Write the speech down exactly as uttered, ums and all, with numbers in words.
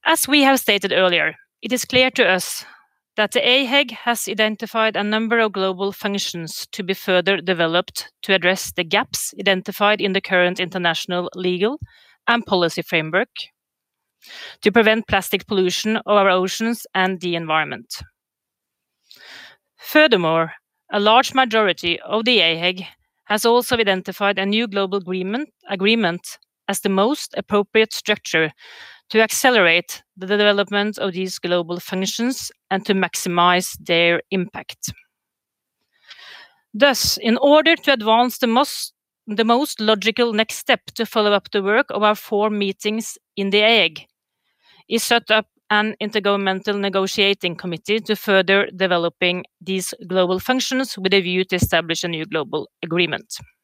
As we have stated earlier, it is clear to us that the A H E G has identified a number of global functions to be further developed to address the gaps identified in the current international legal and policy framework to prevent plastic pollution of our oceans and the environment. Furthermore, a large majority of the A H E G has also identified a new global agreement, agreement as the most appropriate structure to accelerate the development of these global functions and to maximize their impact. Thus, in order to advance the most, the most logical next step to follow up the work of our four meetings in the A H E G is set up an intergovernmental negotiating committee to further developing these global functions with a view to establish a new global agreement.